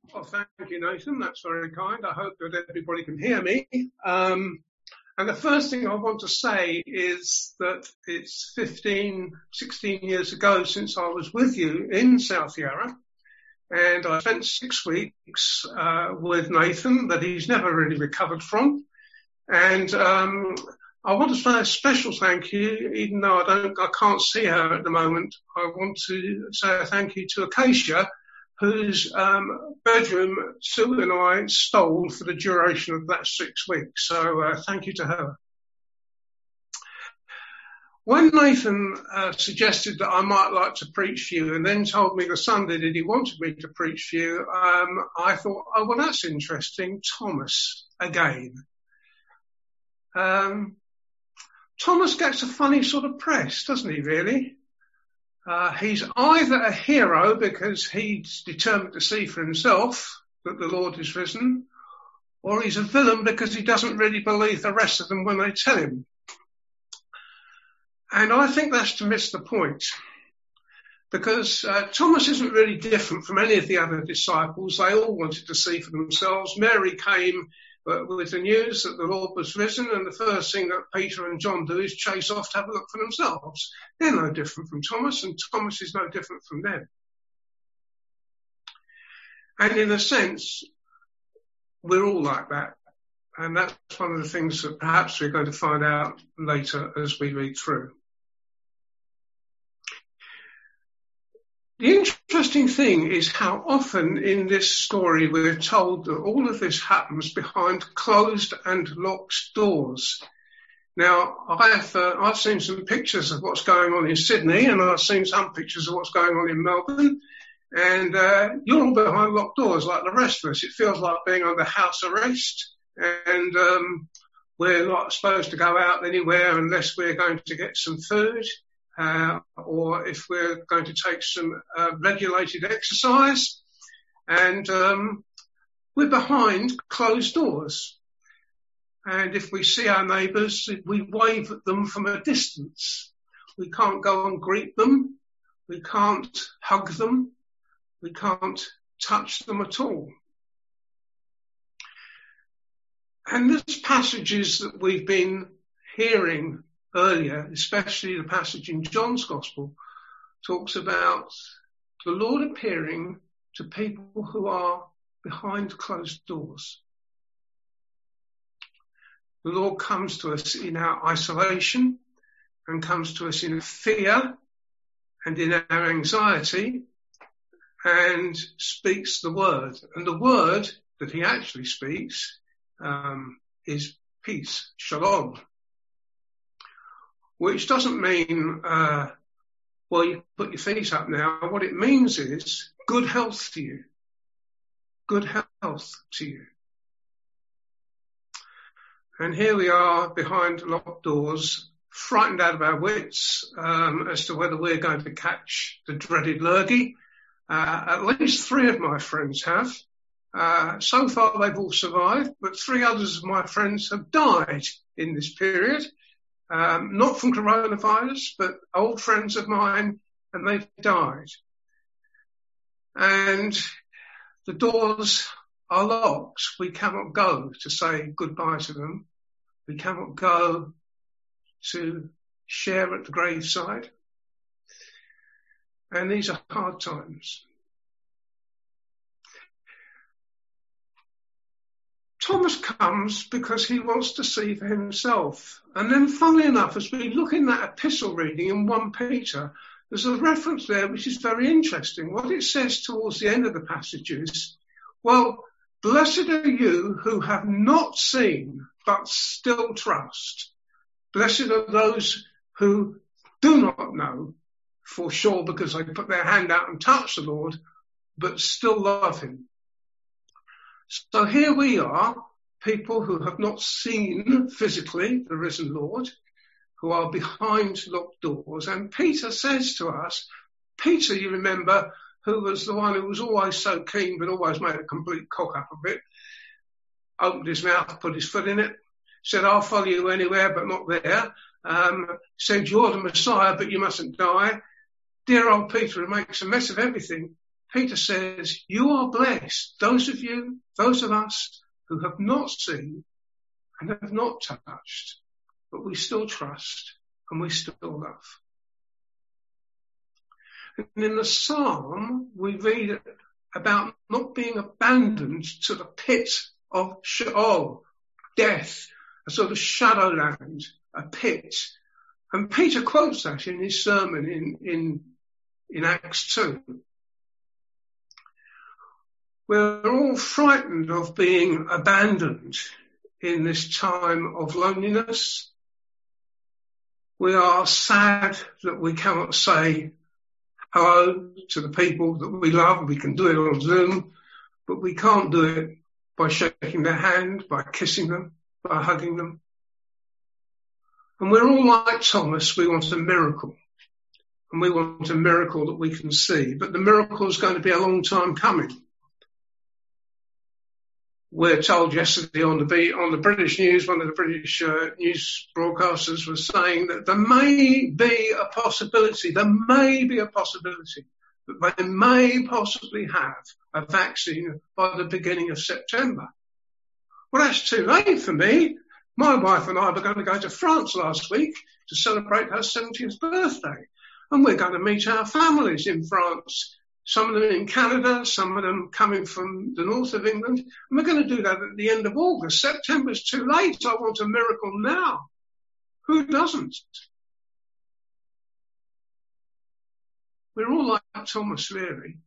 Well, thank you, Nathan. That's very kind. I hope that everybody can hear me. And the first thing I want to say is that it's 16 years ago since I was with you in South Yarra. And I spent 6 weeks with Nathan that he's never really recovered from. And I want to say a special thank you, even though I can't see her at the moment. I want to say a thank you to Acacia, whose bedroom Sue and I stole for the duration of that 6 weeks. So thank you to her. When Nathan suggested that I might like to preach for you and then told me the Sunday that he wanted me to preach for you, I thought, oh, well, that's interesting. Thomas again. Thomas gets a funny sort of press, doesn't he, really? He's either a hero because he's determined to see for himself that the Lord is risen, or he's a villain because he doesn't really believe the rest of them when they tell him. And I think that's to miss the point, because Thomas isn't really different from any of the other disciples. They all wanted to see for themselves. Mary came with the news that the Lord was risen, and the first thing that Peter and John do is chase off to have a look for themselves. They're no different from Thomas, and Thomas is no different from them. And in a sense, we're all like that. And that's one of the things that perhaps we're going to find out later as we read through. The interesting thing is how often in this story we're told that all of this happens behind closed and locked doors. Now, I've seen some pictures of what's going on in Sydney, and I've seen some pictures of what's going on in Melbourne, and you're all behind locked doors like the rest of us. It feels like being under house arrest, and we're not supposed to go out anywhere unless we're going to get some food. Or if we're going to take some regulated exercise, and we're behind closed doors. And if we see our neighbours, we wave at them from a distance. We can't go and greet them. We can't hug them. We can't touch them at all. And these passages that we've been hearing earlier, especially the passage in John's Gospel, talks about the Lord appearing to people who are behind closed doors. The Lord comes to us in our isolation and comes to us in fear and in our anxiety and speaks the word. And the word that he actually speaks is peace, shalom. Which doesn't mean, well, you put your feet up now. What it means is good health to you. Good health to you. And here we are behind locked doors, frightened out of our wits as to whether we're going to catch the dreaded lurgy. At least 3 of my friends have. So far they've all survived, but 3 others of my friends have died in this period. Not from coronavirus, but old friends of mine, and they've died. And the doors are locked. We cannot go to say goodbye to them. We cannot go to share at the graveside. And these are hard times. Thomas comes because he wants to see for himself. And then, funnily enough, as we look in that epistle reading in 1 Peter, there's a reference there which is very interesting. What it says towards the end of the passage is, well, blessed are you who have not seen but still trust. Blessed are those who do not know for sure because they put their hand out and touch the Lord, but still love him. So here we are, people who have not seen physically the risen Lord, who are behind locked doors. And Peter says to us, Peter, you remember, who was the one who was always so keen but always made a complete cock up of it, opened his mouth, put his foot in it, said, I'll follow you anywhere but not there, said, you're the Messiah but you mustn't die. Dear old Peter, who makes a mess of everything, Peter says, you are blessed, those of us who have not seen and have not touched, but we still trust and we still love. And in the psalm, we read about not being abandoned to the pit of Sheol, death, a sort of shadowland, a pit. And Peter quotes that in his sermon in Acts 2. We're all frightened of being abandoned in this time of loneliness. We are sad that we cannot say hello to the people that we love. We can do it on Zoom, but we can't do it by shaking their hand, by kissing them, by hugging them. And we're all like Thomas. We want a miracle. And we want a miracle that we can see. But the miracle is going to be a long time coming. We're told yesterday on the British news, one of the British news broadcasters was saying that there may be a possibility that they may possibly have a vaccine by the beginning of September. Well, that's too late for me. My wife and I were going to go to France last week to celebrate her 70th birthday. And we're going to meet our families in France. Some of them in Canada, some of them coming from the north of England. And we're going to do that at the end of August. September's too late. I want a miracle now. Who doesn't? We're all like Thomas, really.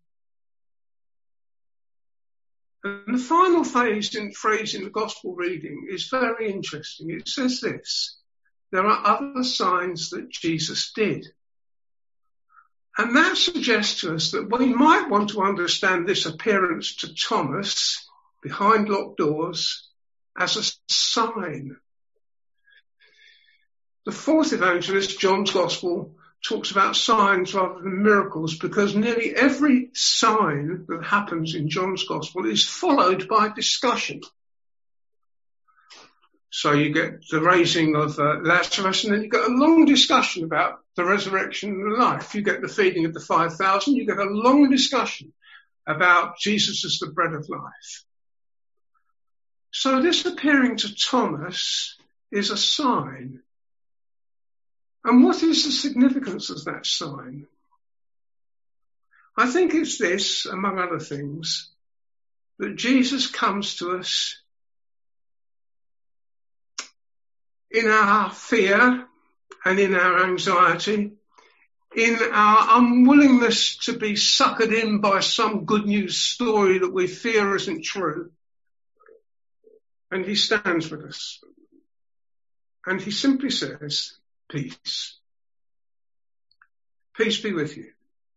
And the final phrase in the gospel reading is very interesting. It says this: there are other signs that Jesus did. And that suggests to us that we might want to understand this appearance to Thomas behind locked doors as a sign. The fourth evangelist, John's Gospel, talks about signs rather than miracles because nearly every sign that happens in John's Gospel is followed by discussion. So you get the raising of Lazarus, and then you get a long discussion about the resurrection and life. You get the feeding of the 5,000. You get a long discussion about Jesus as the bread of life. So this appearing to Thomas is a sign. And what is the significance of that sign? I think it's this, among other things, that Jesus comes to us in our fear and in our anxiety, in our unwillingness to be suckered in by some good news story that we fear isn't true. And he stands with us. And he simply says, peace. Peace be with you.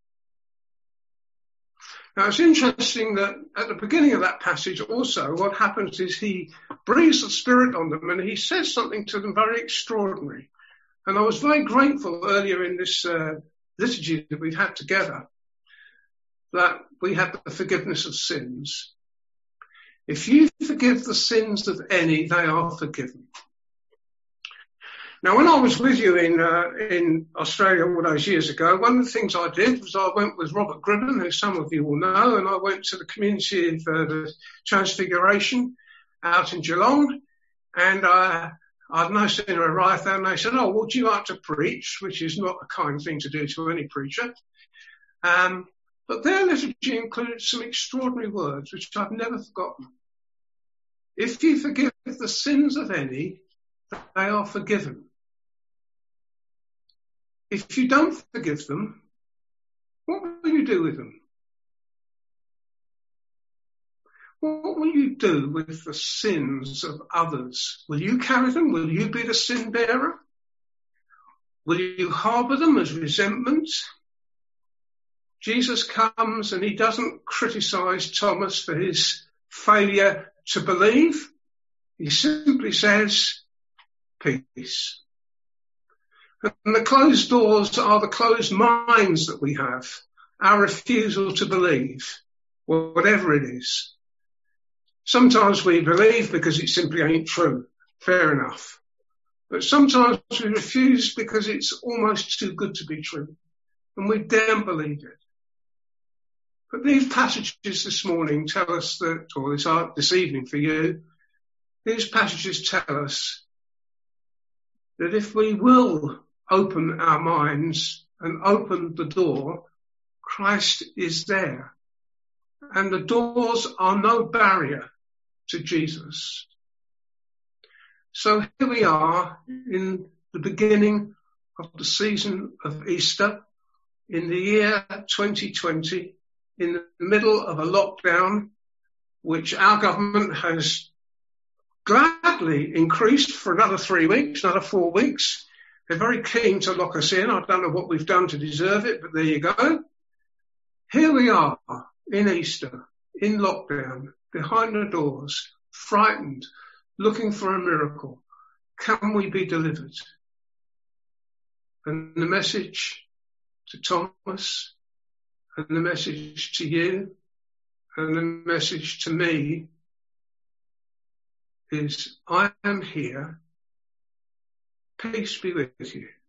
Now it's interesting that at the beginning of that passage also what happens is he breathes the Spirit on them and he says something to them very extraordinary. And I was very grateful earlier in this liturgy that we've had together that we had the forgiveness of sins. If you forgive the sins of any, they are forgiven. Now, when I was with you in Australia all those years ago, one of the things I did was I went with Robert Gribben, who some of you will know, and I went to the community of the Transfiguration out in Geelong, and I'd no sooner arrived there, and they said, "Oh, would you like to preach?" Which is not a kind thing to do to any preacher. But their liturgy included some extraordinary words, which I've never forgotten. If you forgive the sins of any, they are forgiven. If you don't forgive them, what will you do with them? What will you do with the sins of others? Will you carry them? Will you be the sin bearer? Will you harbour them as resentment? Jesus comes and he doesn't criticise Thomas for his failure to believe. He simply says, peace. And the closed doors are the closed minds that we have, our refusal to believe, whatever it is. Sometimes we believe because it simply ain't true. Fair enough. But sometimes we refuse because it's almost too good to be true. And we daren't believe it. But these passages this morning tell us that, or this evening for you, these passages tell us that if we will open our minds and open the door, Christ is there. And the doors are no barrier to Jesus. So here we are in the beginning of the season of Easter in the year 2020, in the middle of a lockdown, which our government has gladly increased for another 3 weeks, another 4 weeks. They're very keen to lock us in. I don't know what we've done to deserve it, but there you go. Here we are in Easter, in lockdown, behind the doors, frightened, looking for a miracle. Can we be delivered? And the message to Thomas, and the message to you, and the message to me is, I am here. Peace be with you.